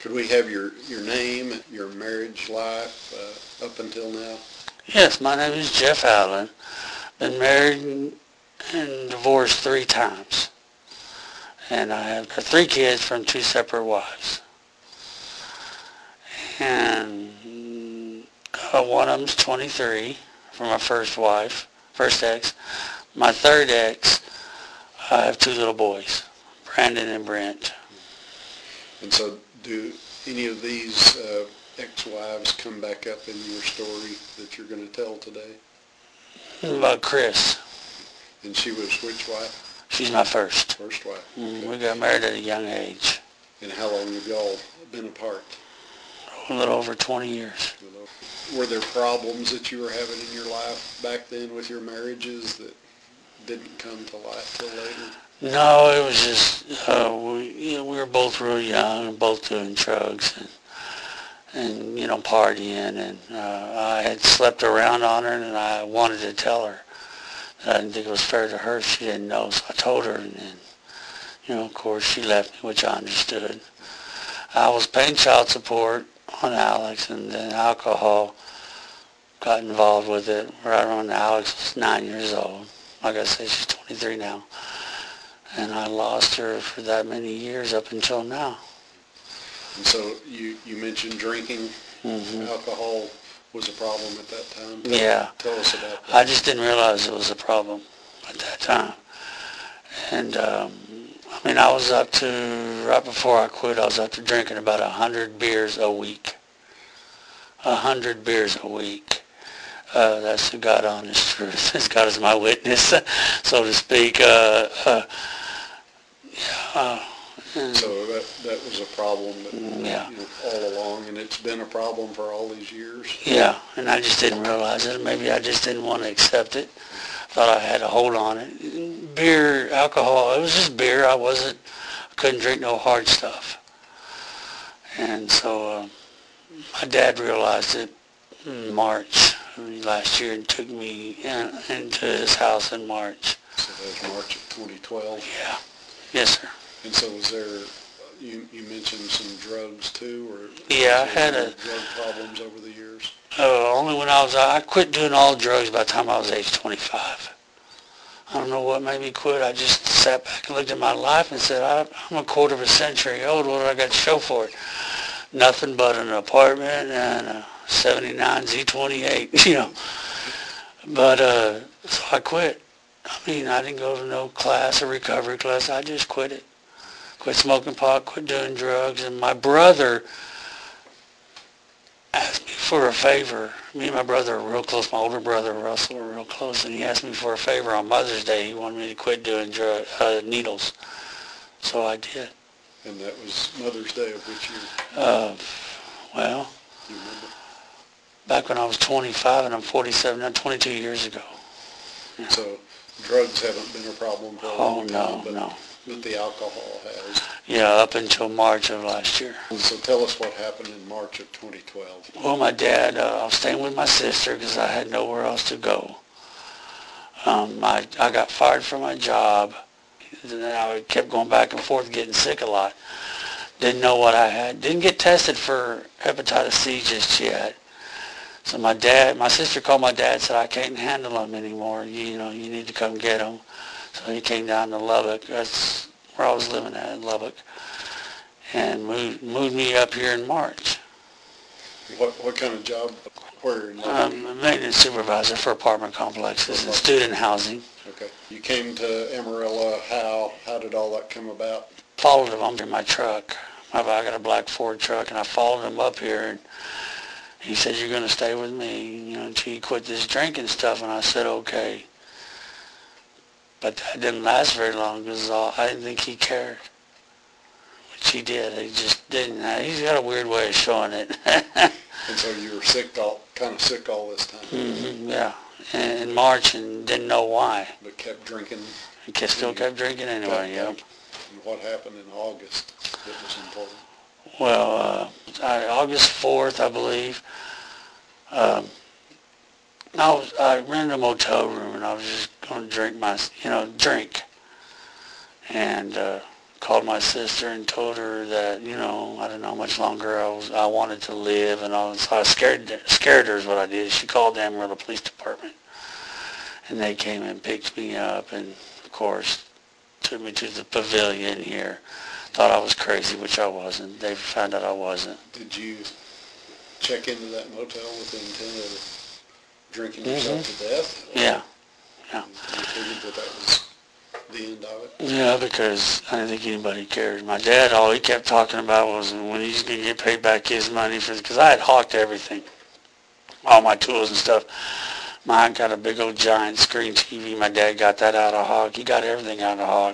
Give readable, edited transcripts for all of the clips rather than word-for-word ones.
Could we have your name, your marriage life up until now? Yes, my name is Jeff Allen. Been married and divorced 3 times. And I have 3 kids from 2 separate wives. And one of them's 23 from my first ex. My third ex, I have 2 little boys, Brandon and Brent. And so do any of these ex-wives come back up in your story that you're going to tell today? About Chris. And she was which wife? She's my first. First wife. Okay. We got married at a young age. And how long have y'all been apart? A little over 20 years. Were there problems that you were having in your life back then with your marriages that didn't come to light till later? No, it was just, we were both real young and both doing drugs and partying. And I had slept around on her and I wanted to tell her that I didn't think it was fair to her if she didn't know. So I told her and then, of course, she left me, which I understood. I was paying child support on Alex, and then alcohol got involved with it right when Alex was 9 years old. Like I say, she's 23 now. And I lost her for that many years up until now. And so you mentioned drinking. Mm-hmm. Alcohol was a problem at that time. Tell us about that. I just didn't realize it was a problem at that time. And I was up to, right before I quit, I was up to drinking about 100 beers a week. 100 beers a week. That's the God honest truth. As God is my witness, so to speak. So that was a problem all along, and it's been a problem for all these years? Yeah, and I just didn't realize it. Maybe I just didn't want to accept it. Thought I had a hold on it. Beer, alcohol, it was just beer. I couldn't drink no hard stuff. And so my dad realized it in March last year and took me into his house in March. So that was March of 2012? Yeah. Yes, sir. And so was there, you mentioned some drugs too, or yeah, I had drug problems over the years? Only when I quit doing all drugs by the time I was age 25. I don't know what made me quit. I just sat back and looked at my life and said, I'm a quarter of a century old. What do I got to show for it? Nothing but an apartment and a 79 Z28, But, so I quit. I didn't go to no class or recovery class. I just quit it. Quit smoking pot, quit doing drugs. And my brother asked me for a favor. Me and my brother are real close. My older brother, Russell, are real close. And he asked me for a favor on Mother's Day. He wanted me to quit doing needles. So I did. And that was Mother's Day of which year? Well, do you remember? Back when I was 25 and I'm 47, now 22 years ago. Yeah. So drugs haven't been a problem for a long time, but the alcohol has. Yeah, up until March of last year. So tell us what happened in March of 2012. Well, my dad, I was staying with my sister because I had nowhere else to go. I got fired from my job. I kept going back and forth, getting sick a lot. Didn't know what I had. Didn't get tested for hepatitis C just yet. So my sister called my dad and said, I can't handle him anymore. You need to come get him. So he came down to Lubbock. That's where I was living at, in Lubbock. And moved me up here in March. What kind of job? Where in Lubbock? I'm a maintenance supervisor for apartment complexes and student housing. Okay. You came to Amarillo. How did all that come about? Followed him in my truck. I got a black Ford truck, and I followed him up here, and he said, you're going to stay with me, until you quit this drinking stuff. And I said, okay. But that didn't last very long because I didn't think he cared. Which he did. He just didn't. He's got a weird way of showing it. And so you were kind of sick all this time? Mm-hmm, yeah. In March and didn't know why. But kept drinking? Still kept drinking anyway, yeah. And what happened in August that was important? Well, August 4th, I believe, I rented a motel room and I was just going to drink. And called my sister and told her that, I don't know how much longer I wanted to live and all. So I scared her is what I did. She called the Amarillo Police Department, and they came and picked me up and, of course, took me to the pavilion here. Thought I was crazy, which I wasn't. They found out I wasn't. Did you check into that motel with the intent of drinking yourself to death? Yeah. You figured that was the end of it? Yeah, because I didn't think anybody cared. My dad, all he kept talking about was when he's going to get paid back his money because I had hawked everything, all my tools and stuff. Mine got a big old giant screen TV. My dad got that out of hawk. He got everything out of hawk.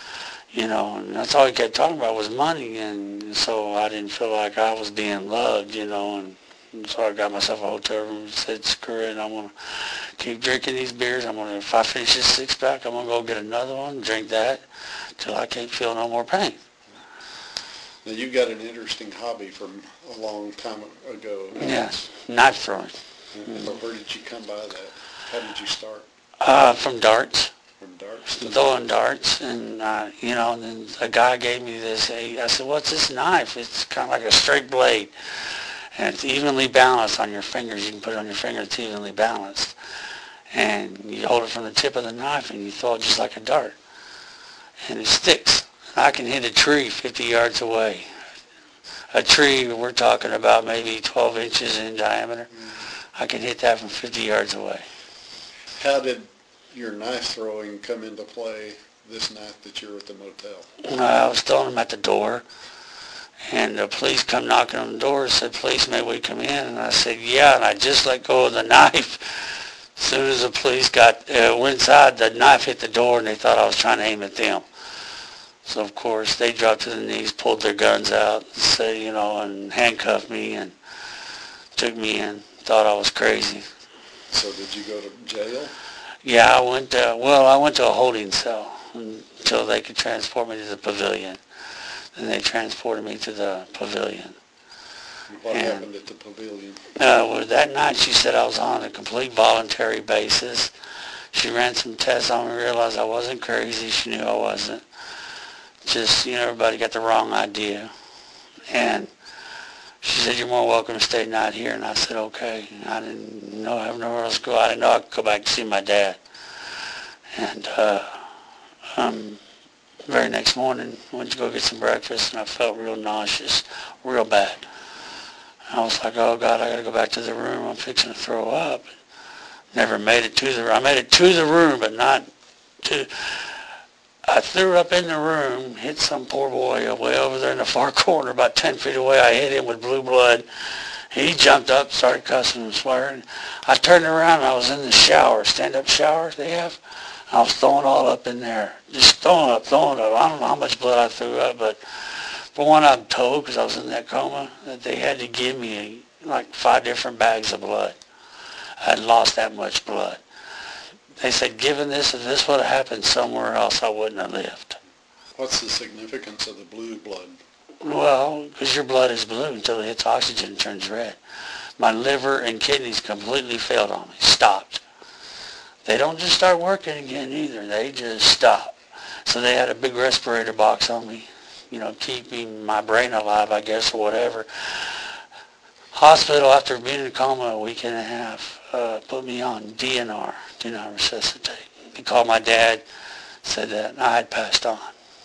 And that's all he kept talking about was money, and so I didn't feel like I was being loved, and so I got myself a hotel room and said, screw it, I'm going to keep drinking these beers. If I finish this six-pack, I'm going to go get another one, drink that, till I can't feel no more pain. Now, you got an interesting hobby from a long time ago. Yes, knife throwing. But where did you come by that? How did you start? From darts. From darts? Throwing darts, and then a guy gave me this. I said, "What's this knife?" It's kind of like a straight blade, and it's evenly balanced on your fingers. You can put it on your finger; it's evenly balanced, and you hold it from the tip of the knife, and you throw it just like a dart, and it sticks. I can hit a tree 50 yards away. A tree we're talking about maybe 12 inches in diameter. I can hit that from 50 yards away. How did your knife throwing come into play this night that you were at the motel? I was throwing them at the door, and the police come knocking on the door and said, "Police, may we come in?" And I said, "Yeah," and I just let go of the knife. As soon as the police went inside, the knife hit the door, and they thought I was trying to aim at them. So, of course, they dropped to their knees, pulled their guns out, and handcuffed me and took me in. Thought I was crazy. So did you go to jail? Yeah, I went to a holding cell until they could transport me to the pavilion. Then they transported me to the pavilion. What happened at the pavilion? Well, that night she said I was on a complete voluntary basis. She ran some tests on me, realized I wasn't crazy. She knew I wasn't. Just, everybody got the wrong idea. And she said, "You're more welcome to stay the night here." And I said, "Okay." I didn't know I have nowhere else to go. I didn't know I could go back to see my dad. And very next morning, I went to go get some breakfast, and I felt real nauseous, real bad. I was like, "Oh, God, I got to go back to the room. I'm fixing to throw up." Never made it to the room. I made it to the room, but not to... I threw up in the room, hit some poor boy way over there in the far corner, about 10 feet away. I hit him with blue blood. He jumped up, started cussing and swearing. I turned around, and I was in the shower, stand-up shower they have. I was throwing all up in there, just throwing up. I don't know how much blood I threw up, but for one, I'm told, because I was in that coma, that they had to give me like 5 different bags of blood. I had lost that much blood. They said, given this, if this would have happened somewhere else, I wouldn't have lived. What's the significance of the blue blood? Well, because your blood is blue until it hits oxygen and turns red. My liver and kidneys completely failed on me, stopped. They don't just start working again either. They just stop. So they had a big respirator box on me, keeping my brain alive, I guess, or whatever. Hospital, after being in a coma a week and a half, put me on DNR, do not resuscitate. He called my dad, said that I had passed on.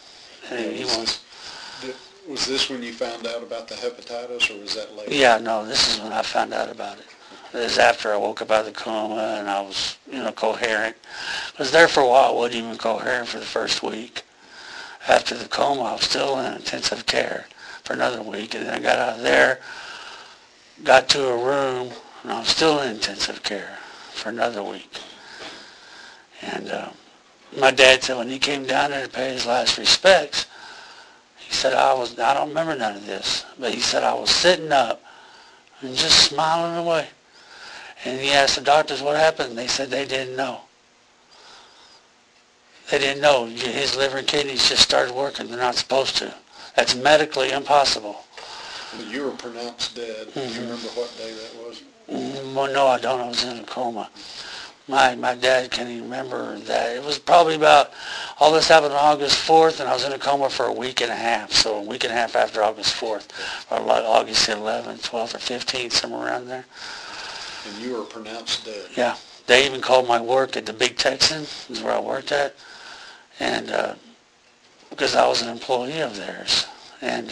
Was this when you found out about the hepatitis, or was that later? Yeah, no, this is when I found out about it. It was after I woke up out of the coma and I was, coherent. I was there for a while. I wasn't even coherent for the first week. After the coma, I was still in intensive care for another week, and then I got out of there, got to a room, and I was still in intensive care for another week. And my dad said when he came down there to pay his last respects, he said, I don't remember none of this, but he said I was sitting up and just smiling away. And he asked the doctors what happened. They said they didn't know. They didn't know. His liver and kidneys just started working. They're not supposed to. That's medically impossible. But you were pronounced dead. Do you remember what day that was? Well, no, I don't. I was in a coma. My dad can't even remember that. It was probably about, all this happened on August 4th, and I was in a coma for a week and a half. So a week and a half after August 4th, or like August 11th, 12th, or 15th, somewhere around there. And you were pronounced dead. Yeah. They even called my work at the Big Texan, is where I worked at, and because I was an employee of theirs, and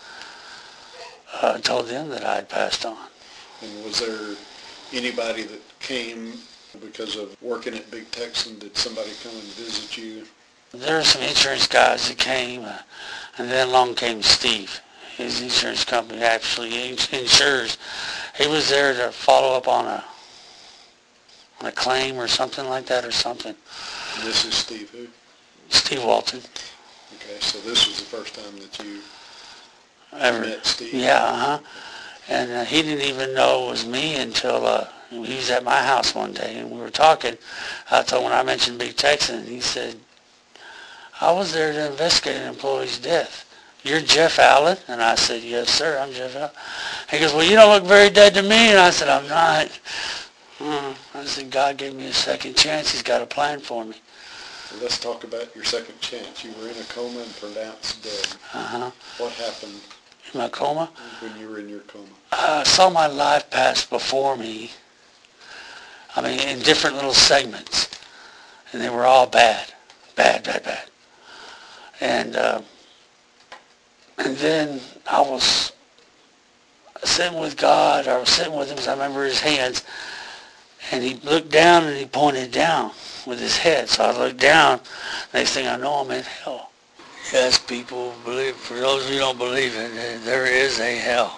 told them that I had passed on. And was there anybody that came because of working at Big Texan? Did somebody come and visit you? There were some insurance guys that came, and then along came Steve. His insurance company actually insures. He was there to follow up on a claim or something like that or something. And this is Steve who? Steve Walton. Okay, so this was the first time that you Ever met Steve? Yeah, And he didn't even know it was me until he was at my house one day, and we were talking. I told him when I mentioned Big Texan, and he said, I was there to investigate an employee's death. You're Jeff Allen? And I said, yes, sir, I'm Jeff Allen. He goes, well, you don't look very dead to me. And I said, I'm not. I said, God gave me a second chance. He's got a plan for me. So let's talk about your second chance. You were in a coma and pronounced dead. What happened in my coma? When you were in your coma? I saw my life pass before me. I mean, in different little segments. And they were all bad. Bad. And then I was sitting with God, or I was sitting with him, because I remember his hands, and he looked down and he pointed down with his head. So I looked down, next thing I know, I'm in hell. Yes, people believe, for those who don't believe it, there is a hell.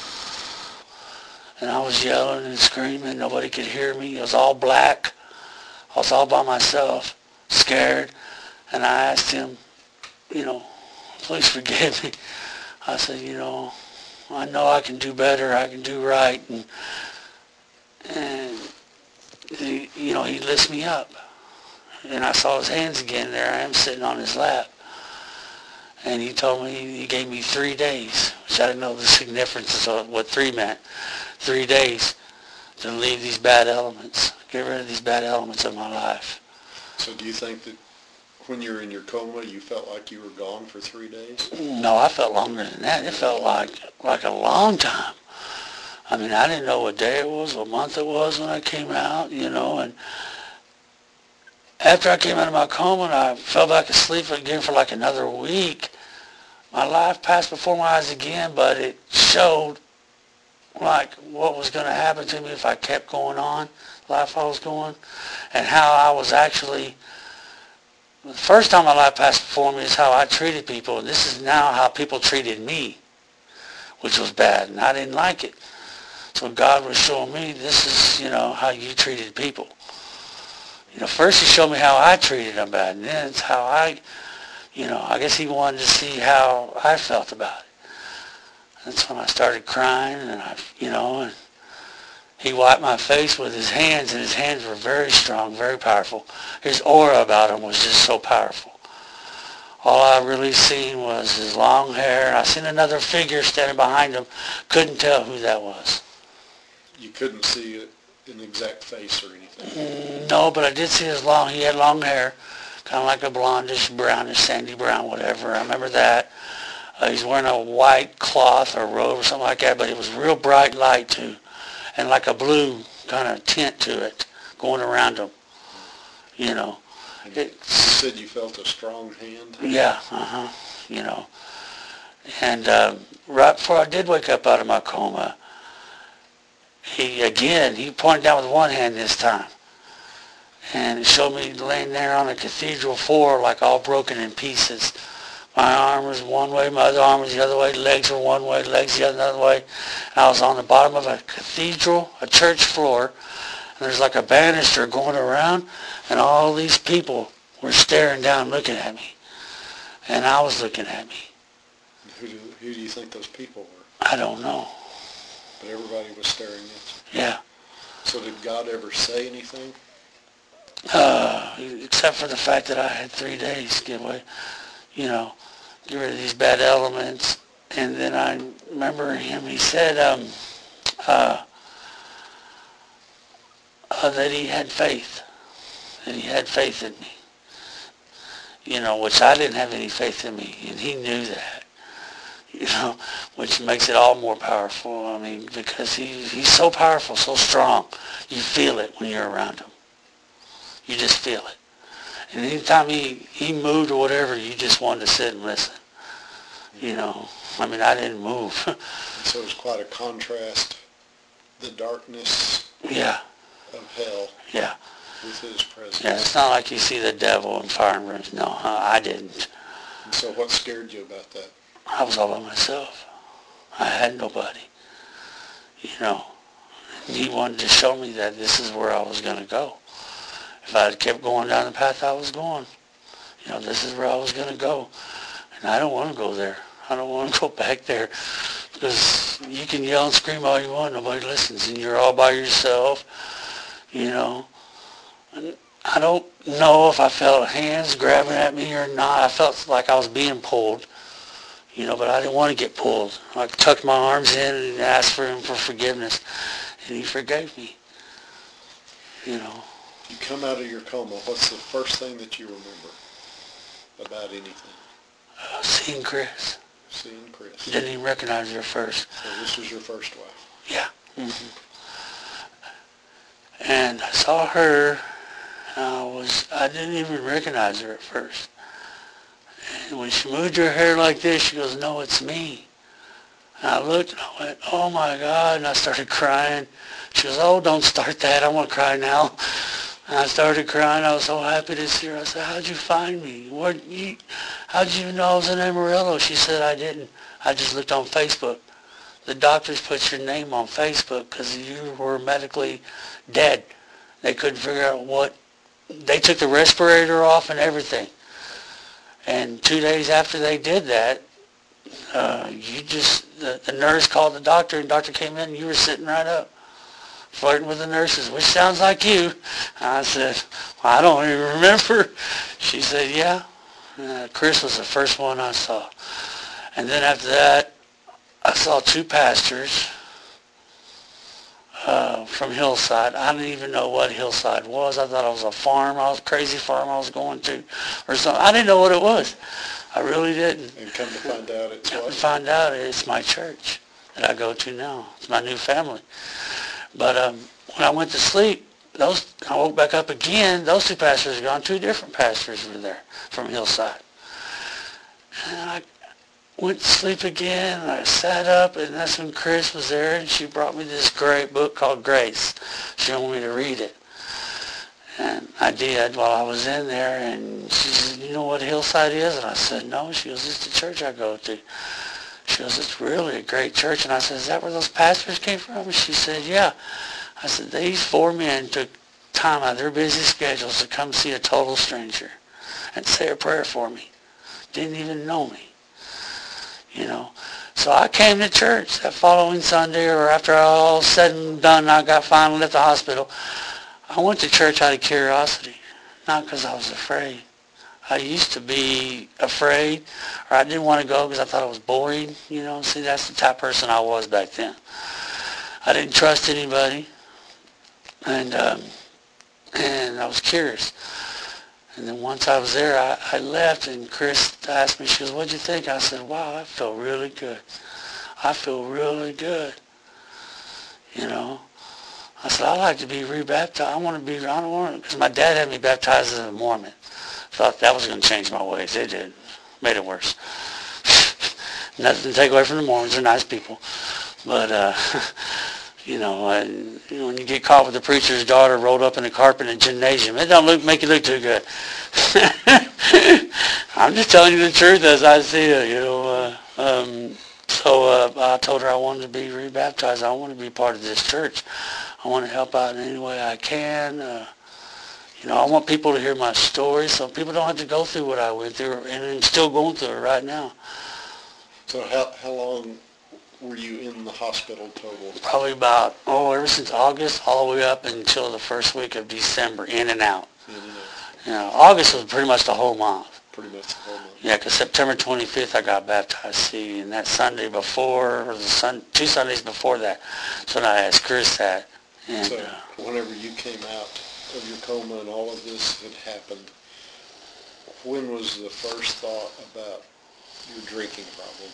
And I was yelling and screaming, nobody could hear me. It was all black. I was all by myself, scared, and I asked him, please forgive me. I said, I know I can do better, I can do right, and he lifts me up. And I saw his hands again. There I am sitting on his lap. And he told me, he gave me 3 days, which I didn't know the significance of what 3 meant. 3 days to leave these bad elements, get rid of these bad elements of my life. So do you think that when you were in your coma, you felt like you were gone for 3 days? No, I felt longer than that. It felt like a long time. I mean, I didn't know what day it was, what month it was when I came out, and after I came out of my coma and I fell back asleep again for like another week, my life passed before my eyes again, but it showed like what was going to happen to me if I kept going on, the life I was going, and how I was actually, the first time my life passed before me is how I treated people, and this is now how people treated me, which was bad, and I didn't like it. So God was showing me, this is, how you treated people. First he showed me how I treated them bad, and then it's how I guess he wanted to see how I felt about it. That's when I started crying, and and he wiped my face with his hands, and his hands were very strong, very powerful. His aura about him was just so powerful. All I really seen was his long hair, and I seen another figure standing behind him. Couldn't tell who that was. You couldn't see an exact face or anything? No, but I did see he had long hair, kind of like a blondish, brownish, sandy brown, whatever. I remember that. He's wearing a white cloth or robe or something like that, but it was real bright light too, and like a blue kind of tint to it going around him. You said you felt a strong hand? Yeah, And right before I did wake up out of my coma, he pointed down with one hand this time. And it showed me laying there on a cathedral floor like all broken in pieces. My arm was one way, my other arm was the other way, legs were one way, legs the other way. And I was on the bottom of a cathedral, a church floor, and there's like a banister going around, and all these people were staring down looking at me. And I was looking at me. Who do you think those people were? I don't know. But everybody was staring at you? Yeah. So did God ever say anything? Except for the fact that I had 3 days to get away, get rid of these bad elements. And then I remember him, he said, that he had faith. That he had faith in me. Which I didn't have any faith in me, and he knew that. Which makes it all more powerful. I mean, because he's so powerful, so strong. You feel it when you're around him. You just feel it. And anytime he moved or whatever, you just wanted to sit and listen. I mean, I didn't move. So it's quite a contrast, the darkness Yeah. of hell Yeah. with his presence. Yeah, it's not like you see the devil in fire rooms. No, I didn't. And so what scared you about that? I was all by myself. I had nobody. And he wanted to show me that this is where I was going to go. If I had kept going down the path I was going, this is where I was going to go. And I don't want to go there. I don't want to go back there, because you can yell and scream all you want, nobody listens, and you're all by yourself, And I don't know if I felt hands grabbing at me or not. I felt like I was being pulled, but I didn't want to get pulled. I tucked my arms in and asked for him for forgiveness, and he forgave me. You come out of your coma, what's the first thing that you remember about anything? Seeing Chris. Seeing Chris. Didn't even recognize her first. So this was your first wife? Yeah. Mm-hmm. And I saw her. I didn't even recognize her at first. And when she moved her hair like this, she goes, "No, it's me." And I looked and I went, "Oh my God," and I started crying. She goes, "Oh, don't start that. I want to cry now." And I started crying. I was so happy to see her. I said, "How'd you find me? How'd you know I was in Amarillo?" She said, "I didn't. I just looked on Facebook. The doctors put your name on Facebook because you were medically dead. They couldn't figure out what. They took the respirator off and everything. And 2 days after they did that, the nurse called the doctor, and the doctor came in, and you were sitting right up, flirting with the nurses, which sounds like you." I said, "Well, I don't even remember." She said, "Yeah." Chris was the first one I saw. And then after that, I saw 2 pastors from Hillside. I didn't even know what Hillside was. I thought it was a crazy farm I was going to or something. I didn't know what it was. I really didn't. And come to find out it's what? Come to find out it's my church that I go to now. It's my new family. But when I went to sleep, I woke back up again. Those 2 pastors were gone. 2 different pastors were there from Hillside. And I went to sleep again, and I sat up, and that's when Chris was there, and she brought me this great book called Grace. She wanted me to read it. And I did while I was in there, and she said, "You know what Hillside is?" And I said, "No." She goes, "It's the church I go to." She goes, "It's really a great church." And I said, "Is that where those pastors came from?" And she said, "Yeah." I said, "These 4 men took time out of their busy schedules to come see a total stranger and say a prayer for me. Didn't even know me. So I came to church that following Sunday, or after all said and done, I got finally left the hospital. I went to church out of curiosity, not because I was afraid. I used to be afraid, or I didn't want to go because I thought it was boring. See, that's the type of person I was back then. I didn't trust anybody, and I was curious. And then once I was there, I left, and Chris asked me, she goes, "What'd you think?" I said, "Wow, I felt really good. I feel really good." I said, "I'd like to be rebaptized. I don't want to, because my dad had me baptized as a Mormon. Thought that was going to change my ways. It did. Made it worse. Nothing to take away from the Mormons. They're nice people. But, when you get caught with the preacher's daughter rolled up in a carpet in a gymnasium, it don't make you look too good. I'm just telling you the truth as I see it, So I told her I wanted to be rebaptized. I want to be part of this church. I want to help out in any way I can. I want people to hear my story so people don't have to go through what I went through, and I'm still going through it right now." So how long were you in the hospital total? Probably about, ever since August all the way up until the first week of December, in and out. August was pretty much the whole month. Pretty much the whole month. Yeah, because September 25th I got baptized, see, and that Sunday before, or 2 Sundays before that, so I asked Chris that, And So whenever you came out of your coma and all of this had happened, when was the first thought about your drinking problem?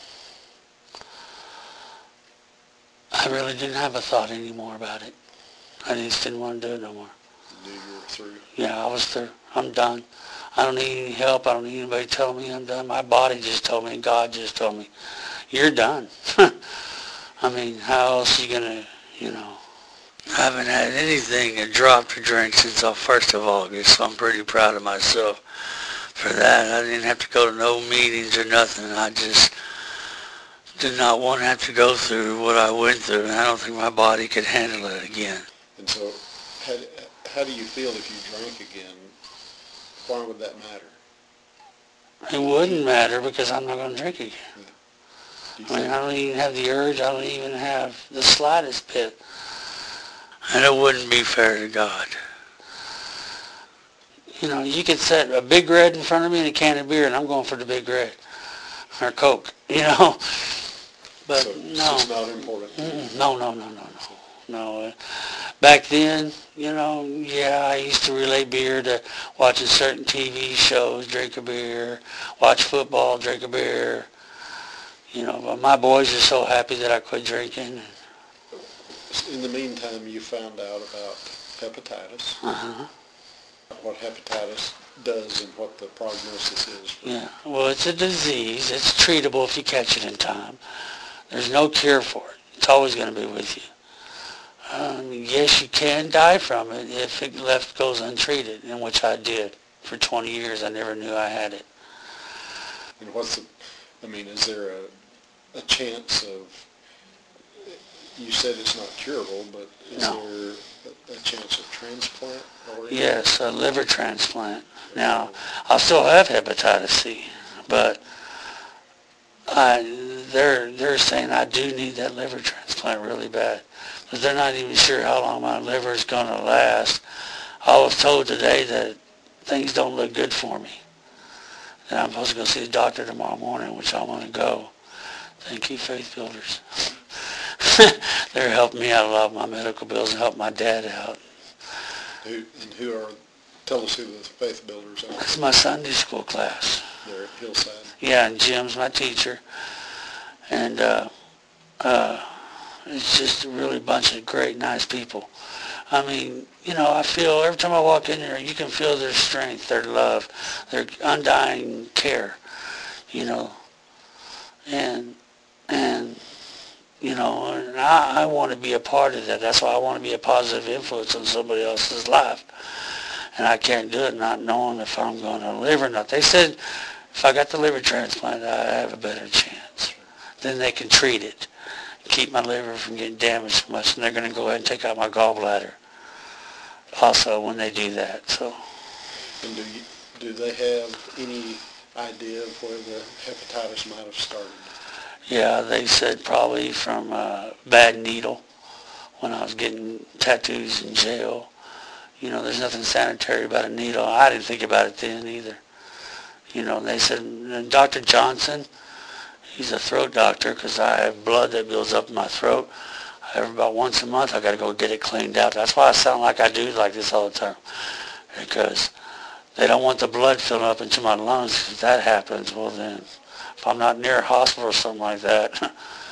I really didn't have a thought anymore about it. I just didn't want to do it no more. You knew you were through? Yeah, I was through. I'm done. I don't need any help. I don't need anybody telling me I'm done. My body just told me, God just told me, you're done. I mean, how else are you going to, I haven't had anything, a drop to drink since the 1st of August, so I'm pretty proud of myself for that. I didn't have to go to no meetings or nothing. I just did not want to have to go through what I went through, and I don't think my body could handle it again. And so how do you feel if you drank again? Why would that matter? It wouldn't matter because I'm not going to drink again. I mean, I don't even have the urge. I don't even have the slightest bit. And it wouldn't be fair to God. You could set a Big Red in front of me and a can of beer, and I'm going for the Big Red. Or Coke, But so no. It's just not important. No. Back then, yeah, I used to relate beer to watching certain TV shows, drink a beer, watch football, drink a beer. But my boys are so happy that I quit drinking. In the meantime, you found out about hepatitis, what hepatitis does and what the prognosis is. Yeah, well, it's a disease. It's treatable if you catch it in time. There's no cure for it. It's always going to be with you. Yes, you can die from it if it goes untreated, in which I did. For 20 years, I never knew I had it. And is there a chance of, you said it's not curable, but is there a chance of transplant? Yes, a liver transplant. Now, I still have hepatitis C, but they're saying I do need that liver transplant really bad. But they're not even sure how long my liver is going to last. I was told today that things don't look good for me. And I'm supposed to go see the doctor tomorrow morning, which I want to go. Thank you, Faith Builders. They're helping me out a lot of my medical bills and help my dad out. Tell us who the Faith Builders are. It's my Sunday school class. They're at Hillside. Yeah, and Jim's my teacher. And it's just a really bunch of great, nice people. I mean, I feel every time I walk in there, you can feel their strength, their love, their undying care, and I want to be a part of that. That's why I want to be a positive influence on somebody else's life. And I can't do it not knowing if I'm going to live or not. They said if I got the liver transplant, I have a better chance. Then they can treat it, keep my liver from getting damaged so much, and they're going to go ahead and take out my gallbladder also when they do that. So. And do they have any idea of where the hepatitis might have started? Yeah, they said probably from a bad needle when I was getting tattoos in jail. There's nothing sanitary about a needle. I didn't think about it then either. They said, Dr. Johnson, he's a throat doctor because I have blood that builds up in my throat. About once a month I got to go get it cleaned out. That's why I sound like I do like this all the time. Because they don't want the blood filling up into my lungs. If that happens, well then, if I'm not near a hospital or something like that,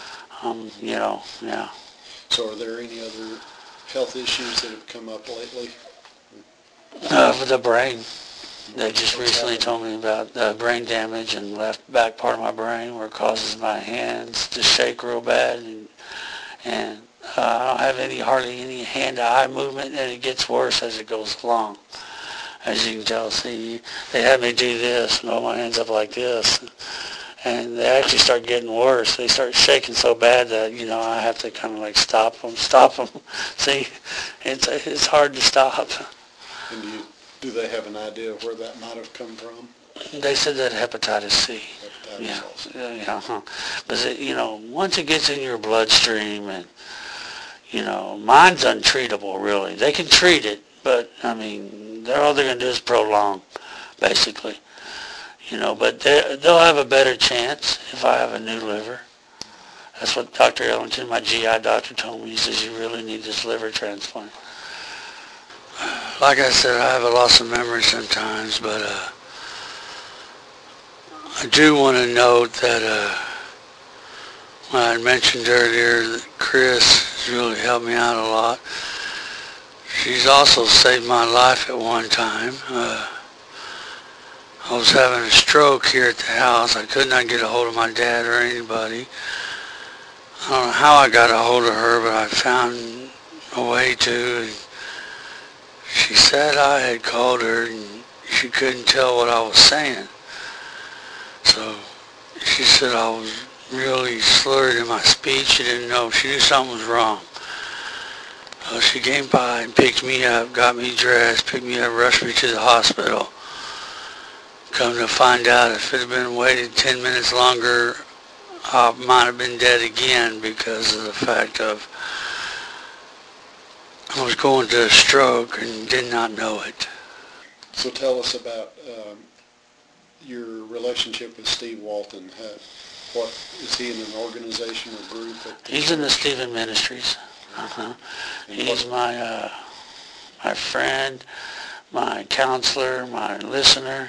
yeah. So are there any other health issues that have come up lately? For the brain. They just recently told me about brain damage in the left back part of my brain where it causes my hands to shake real bad. And I don't have hardly any hand-to-eye movement, and it gets worse as it goes along. As you can tell, see, they had me do this and hold my hands up like this. And they actually start getting worse. They start shaking so bad that, I have to kind of like stop them. See, it's hard to stop. And do they have an idea of where that might have come from? They said that hepatitis C. Yeah. But, once it gets in your bloodstream and, mine's untreatable, really. They can treat it, but, all they're going to do is prolong, basically. But they'll have a better chance if I have a new liver. That's what Dr. Ellington, my GI doctor, told me. He says, you really need this liver transplant. Like I said, I have a loss of memory sometimes, but I do want to note that when I mentioned earlier that Chris has really helped me out a lot. She's also saved my life at one time. I was having a stroke here at the house. I could not get a hold of my dad or anybody. I don't know how I got a hold of her, but I found a way to. She said I had called her and she couldn't tell what I was saying. So she said I was really slurred in my speech. She didn't know. She knew something was wrong. So she came by and picked me up, got me dressed, picked me up, rushed me to the hospital. Come to find out, if it had been waited 10 minutes longer, I might have been dead again because of the fact of I was going to a stroke and did not know it. So tell us about your relationship with Steve Walton. What is he in an organization or group? He's in the Stephen Ministries. He's my friend, my counselor, my listener.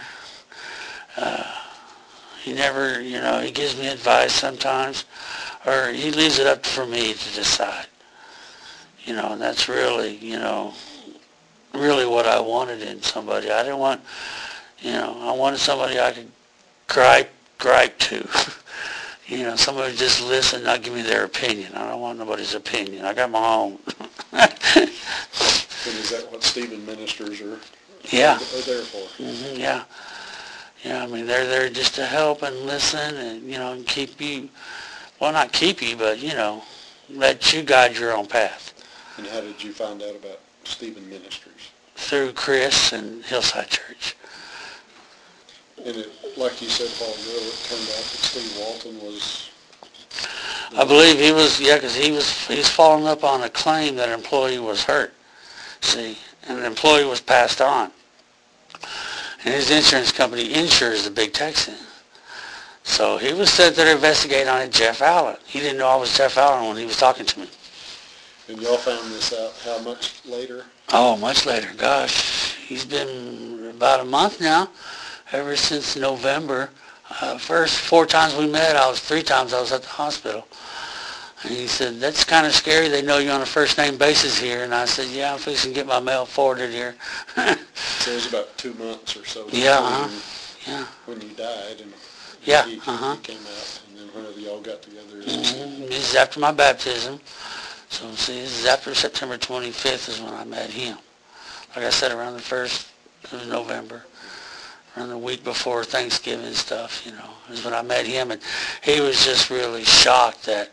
He never, he gives me advice sometimes, or he leaves it up for me to decide. And that's really, really what I wanted in somebody. I didn't want, I wanted somebody I could gripe to. Somebody just listen, not give me their opinion. I don't want nobody's opinion. I got my own. And is that what Stephen ministers are there for? Mm-hmm, yeah. Yeah, I mean, they're there just to help and listen and, and keep you, well, not keep you, but, let you guide your own path. And how did you find out about Stephen Ministries? Through Chris and Hillside Church. And like you said, Paul, it turned out that Steve Walton was... I believe he was, because he was following up on a claim that an employee was hurt, see, and the employee was passed on. And his insurance company insures the Big Texan. So he was said there to investigate on it, Jeff Allen. He didn't know I was Jeff Allen when he was talking to me. And y'all found this out how much later? Oh, much later. Gosh, he's been about a month now, ever since November. First 4 times we met, 3 times I was at the hospital. And he said, that's kind of scary. They know you on a first-name basis here. And I said, yeah, I'm fixing to get my mail forwarded here. So it was about 2 months or so when you died. And he came out, and then whenever y'all got together. This is after my baptism. So, see, this is after September 25th is when I met him. Like I said, around the 1st of November, around the week before Thanksgiving and stuff, is when I met him. And he was just really shocked that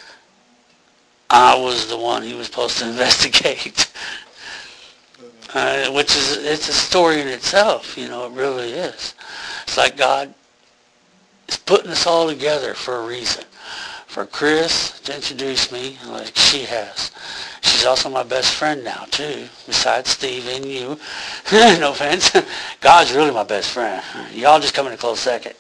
I was the one he was supposed to investigate. Which is, it's a story in itself, it really is. It's like God is putting us all together for a reason. For Chris to introduce me like she has. She's also my best friend now, too, besides Steve and you. No offense. God's really my best friend. Y'all just come in a close second.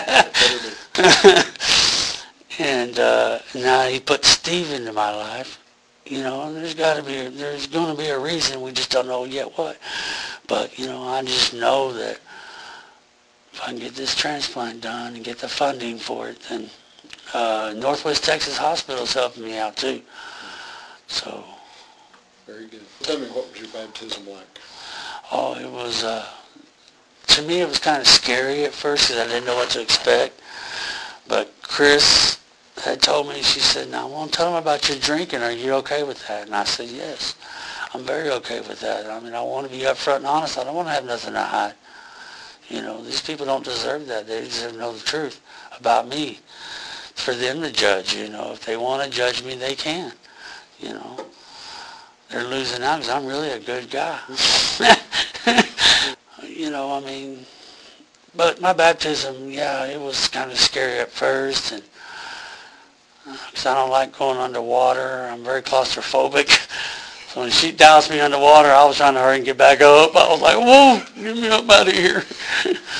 And now he put Steve into my life. There's going to be a reason. We just don't know yet what. But, I just know that if I can get this transplant done and get the funding for it, then Northwest Texas Hospital is helping me out too. So. Very good. Tell me, what was your baptism like? Oh, it was, to me it was kind of scary at first because I didn't know what to expect. But Chris had told me, she said, now I won't tell them about your drinking. Are you okay with that? And I said, yes, I'm very okay with that. I mean, I want to be upfront and honest. I don't want to have nothing to hide. These people don't deserve that. They deserve to know the truth about me. For them to judge, if they want to judge me, they can, They're losing out because I'm really a good guy. But my baptism, it was kind of scary at first, and because I don't like going underwater. I'm very claustrophobic. So when she doused me underwater, I was trying to hurry and get back up. I was like, whoa, get me up out of here.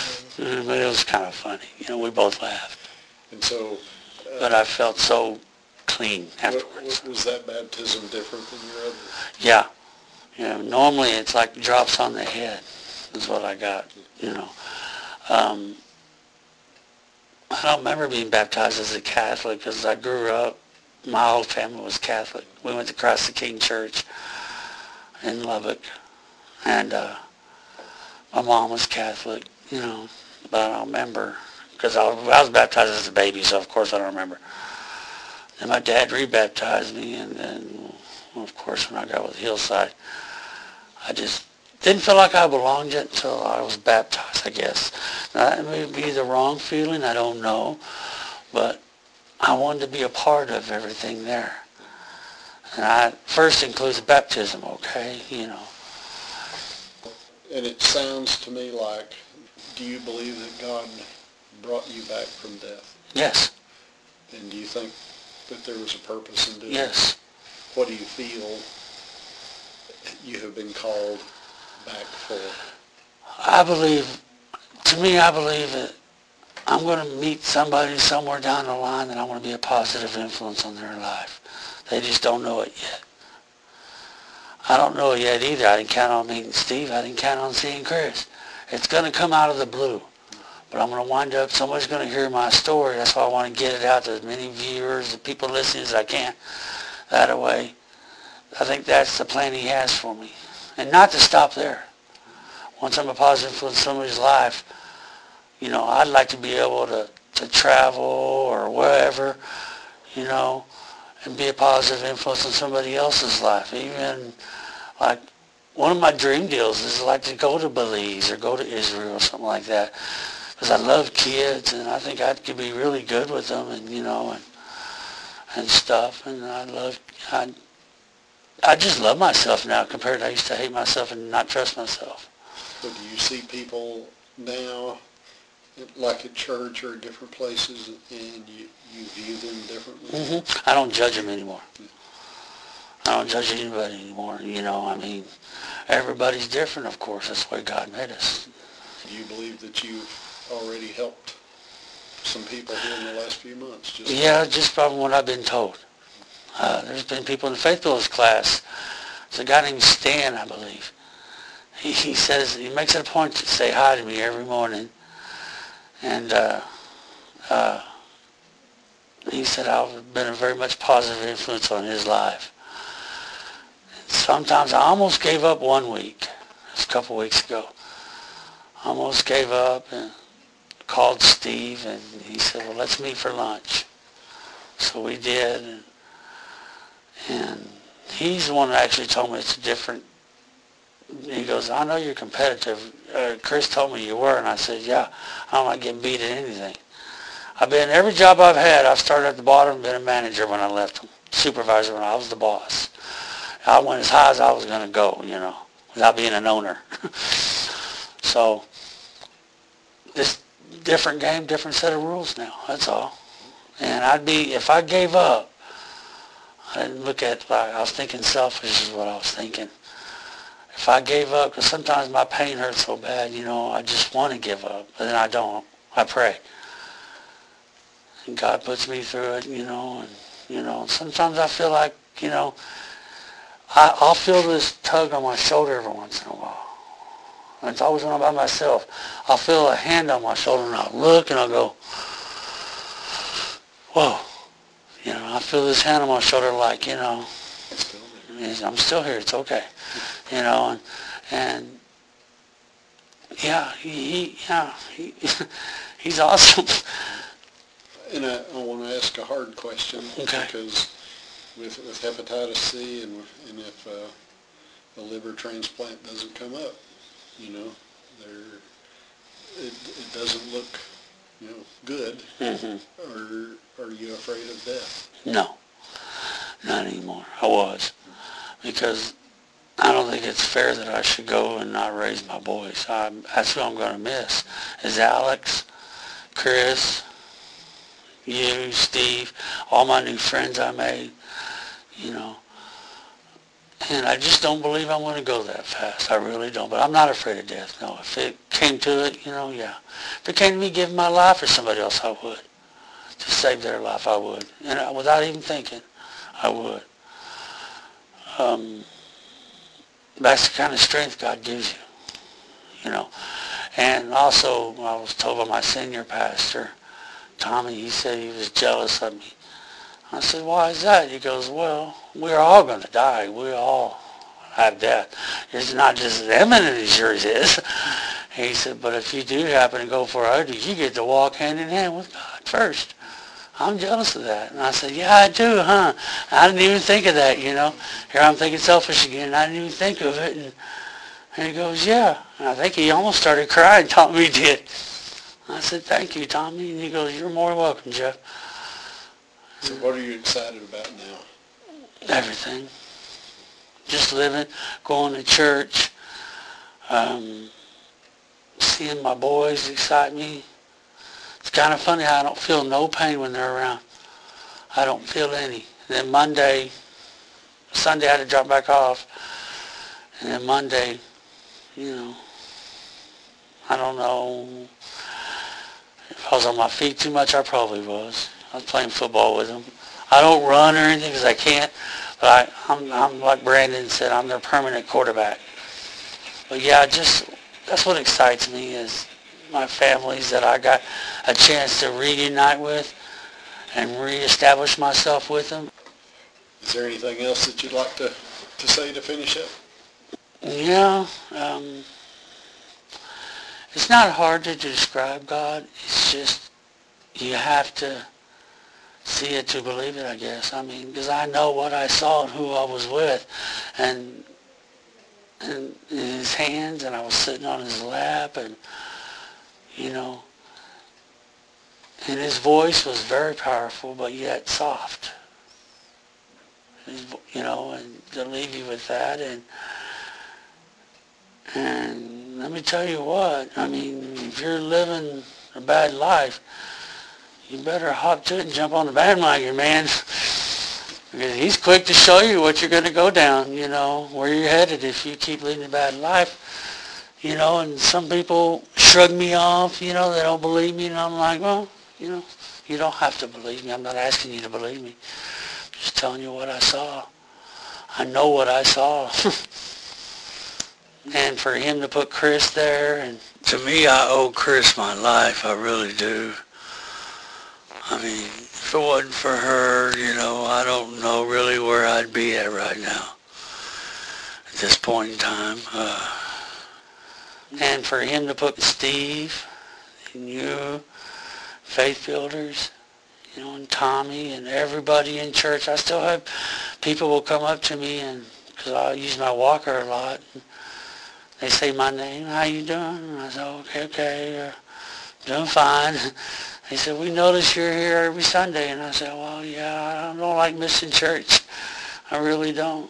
But it was kind of funny. We both laughed. And so... but I felt so clean afterwards. Was that baptism different than your other? Yeah. Normally it's like drops on the head is what I got, I don't remember being baptized as a Catholic because I grew up, my whole family was Catholic. We went to Christ the King Church in Lubbock, and my mom was Catholic, but I don't remember because I was baptized as a baby, so of course I don't remember. And my dad rebaptized me, and then, of course, when I got with Hillside, I just didn't feel like I belonged yet until I was baptized, I guess. Now, that may be the wrong feeling, I don't know, but I wanted to be a part of everything there. And that first includes baptism, okay, And it sounds to me like, do you believe that God brought you back from death? Yes. And do you think that there was a purpose in doing it? Yes. What do you feel you have been called back for? I believe that I'm going to meet somebody somewhere down the line that I want to be a positive influence on their life. They just don't know it yet. I don't know it yet either. I didn't count on meeting Steve. I didn't count on seeing Chris. It's going to come out of the blue. But I'm going to wind up, somebody's going to hear my story. That's why I want to get it out to as many viewers and people listening as I can. That way, I think that's the plan he has for me. And not to stop there. Once I'm a positive influence in somebody's life, I'd like to be able to travel or wherever, and be a positive influence in somebody else's life. Even like one of my dream deals is like to go to Belize or go to Israel or something like that. Because I love kids and I think I could be really good with them and, and stuff. And I just love myself now compared to I used to hate myself and not trust myself. So do you see people now, like at church or different places, and you view them differently? Mm-hmm. I don't judge them anymore. I don't judge anybody anymore. Everybody's different, of course. That's the way God made us. Do you believe that you've already helped some people here in the last few months? Just from what I've been told. There's been people in the Faith Builders class. There's a guy named Stan, I believe. He says, he makes it a point to say hi to me every morning. And he said I've been a very much positive influence on his life. And sometimes I almost gave up one week. It was a couple weeks ago. I almost gave up and called Steve and he said, well, let's meet for lunch. So we did. And he's the one that actually told me it's a different. He goes, I know you're competitive. Chris told me you were. And I said, yeah, I don't like getting beat at anything. I've been, every job I've had, I've started at the bottom and been a manager when I left them. Supervisor when I was the boss. I went as high as I was going to go, without being an owner. So, this different game, different set of rules now. That's all. And if I gave up, I didn't look at, I was thinking selfish is what I was thinking. If I gave up, because sometimes my pain hurts so bad, I just want to give up, but then I don't. I pray. And God puts me through it, and, sometimes I feel like, I'll feel this tug on my shoulder every once in a while. And it's always when I'm by myself. I'll feel a hand on my shoulder, and I'll look, and I'll go, whoa. I feel this hand on my shoulder like, I'm still here, it's okay. And he's awesome. And I want to ask a hard question, okay. Because with hepatitis C and if a liver transplant doesn't come up, it doesn't look, good. Mm-hmm. Are you afraid of death? No, not anymore. I was, because I don't think it's fair that I should go and not raise my boys. That's who I'm going to miss, is Alex, Chris, you, Steve, all my new friends I made, And I just don't believe I'm going to go that fast. I really don't. But I'm not afraid of death, no. If it came to it, yeah. If it came to me giving my life for somebody else, I would. To save their life, I would. And without even thinking. I would. That's the kind of strength God gives you, you know. And also, I was told by my senior pastor, Tommy, he said he was jealous of me. I said, why is that? He goes, well, we're all going to die. We all have death. It's not just as imminent as yours is. He said, but if you do happen to go for others, you get to walk hand in hand with God first. I'm jealous of that. And I said, yeah, I do, huh? I didn't even think of that, you know. Here I'm thinking selfish again. I didn't even think of it. And he goes, yeah. And I think he almost started crying. Tommy did. I said, thank you, Tommy. And he goes, you're more welcome, Jeff. So what are you excited about now? Everything. Just living, going to church, seeing my boys excite me. It's kind of funny how I don't feel no pain when they're around. I don't feel any. And then Sunday I had to drop back off. And then Monday, you know, I don't know. If I was on my feet too much, I probably was. I was playing football with them. I don't run or anything because I can't. But I'm like Brandon said, I'm their permanent quarterback. But yeah, that's what excites me is my families that I got a chance to reunite with and reestablish myself with them. Is there anything else that you'd like to say to finish up? Yeah, it's not hard to describe God. It's just you have to see it to believe it, I guess. I mean, because I know what I saw and who I was with, and in his hands, and I was sitting on his lap, and you know, and his voice was very powerful, but yet soft. You know, and to leave you with that, and let me tell you what, I mean, if you're living a bad life, you better hop to it and jump on the bandwagon, man. Because he's quick to show you what you're going to go down, you know, where you're headed if you keep leading a bad life. You know, and some people shrug me off, you know, they don't believe me, and I'm like, well, you know, you don't have to believe me. I'm not asking you to believe me. I'm just telling you what I saw. I know what I saw. And for him to put Chris there, and to me, I owe Chris my life. I really do. I mean, if it wasn't for her, you know, I don't know really where I'd be at right now at this point in time. And for him to put Steve and you, Faith Builders, you know, and Tommy and everybody in church. I still have people will come up to me, and because I use my walker a lot, they say my name, how you doing? And I say, okay, doing fine. They said, we notice you're here every Sunday. And I said, well, yeah, I don't like missing church. I really don't.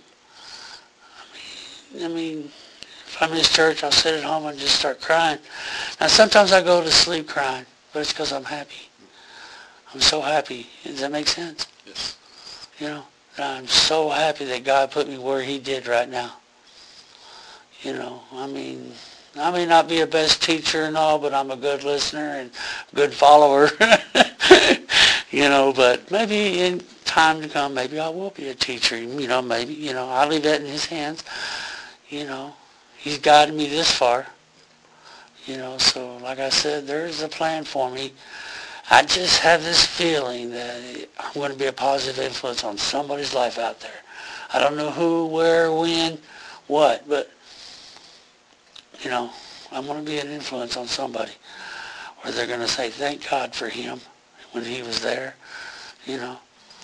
I mean, if I miss church, I'll sit at home and just start crying. Now, sometimes I go to sleep crying, but it's because I'm happy. I'm so happy. Does that make sense? Yes. You know, I'm so happy that God put me where he did right now. You know, I mean, I may not be a best teacher and all, but I'm a good listener and good follower. You know, but maybe in time to come, maybe I will be a teacher. You know, maybe, you know, I'll leave that in his hands. You know, he's guided me this far. You know, so like I said, there's a plan for me. I just have this feeling that I'm going to be a positive influence on somebody's life out there. I don't know who, where, when, what, but you know, I'm going to be an influence on somebody where they're going to say, thank God for him when he was there, you know.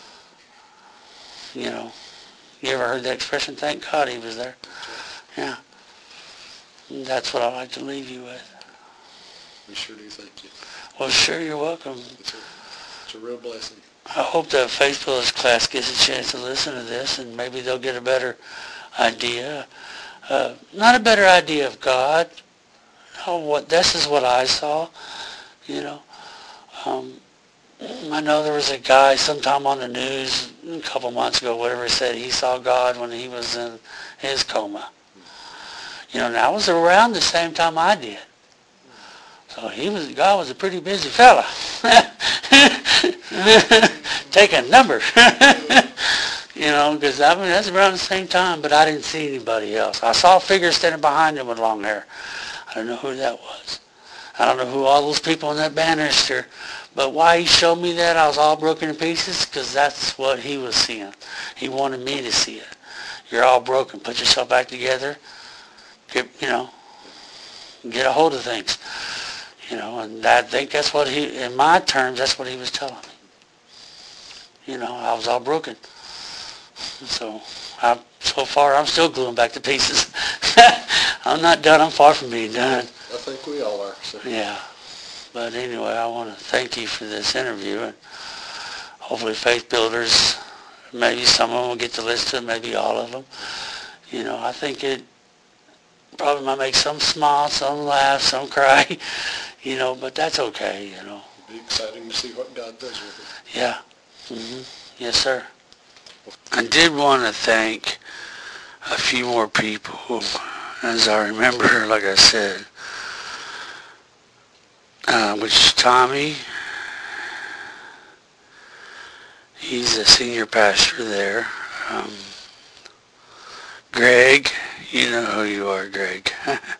You know, you ever heard that expression, thank God he was there? Yeah. And that's what I like to leave you with. We sure do thank you. Well, sure, you're welcome. It's a real blessing. I hope that Faith Builders class gets a chance to listen to this, and maybe they'll get a better idea. Not a better idea of God. Oh, this is what I saw, you know. I know there was a guy sometime on the news a couple months ago, whatever, said he saw God when he was in his coma. You know, and that was around the same time I did. So God was a pretty busy fella. Taking numbers. You because I mean, that's around the same time, but I didn't see anybody else. I saw a figure standing behind him with long hair. I don't know who that was. I don't know who all those people in that banister, but why he showed me that I was all broken to pieces, because that's what he was seeing. He wanted me to see it. You're all broken. Put yourself back together. Get a hold of things. And I think that's what in my terms, that's what he was telling me. I was all broken. So far, I'm still gluing back to pieces. I'm not done. I'm far from being done. I think we all are. So. Yeah. But anyway, I want to thank you for this interview, and hopefully Faith Builders, maybe some of them will get to listen to it, maybe all of them. I think it probably might make some smile, some laugh, some cry, but that's okay, It'll be exciting to see what God does with it. Yeah. Mm-hmm. Yes, sir. I did want to thank a few more people, as I remember, like I said, which is Tommy. He's a senior pastor there. Greg, you know who you are, Greg.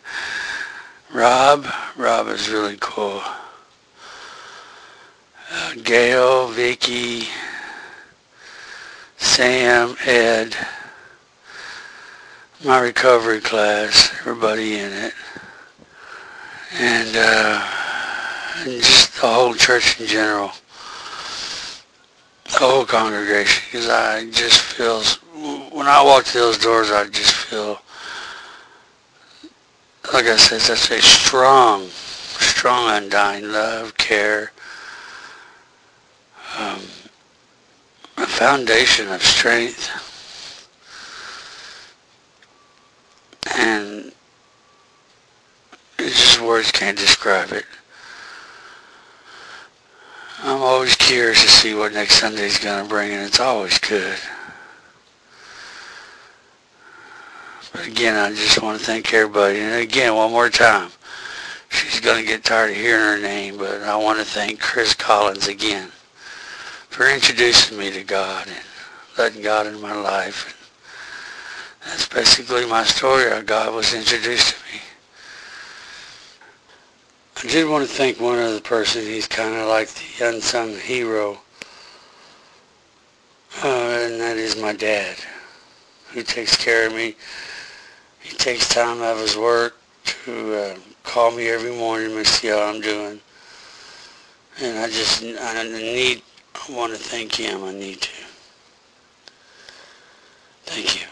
Rob is really cool. Gail, Vicky, Sam, Ed, my recovery class, everybody in it, and just the whole church in general, the whole congregation, because I just feel, when I walk through those doors, I just feel, like I said, such a strong, undying love, care, a foundation of strength, and it's just words can't describe it. I'm always curious to see what next Sunday's going to bring, and it's always good. But again, I just want to thank everybody. And again, one more time, she's going to get tired of hearing her name, but I want to thank Chris Collins again for introducing me to God and letting God in my life. And that's basically my story, how God was introduced to me. I did want to thank one other person. He's kind of like the unsung hero, and that is my dad, who takes care of me. He takes time out of his work to call me every morning and see how I'm doing. And I want to thank him. I need to. Thank you.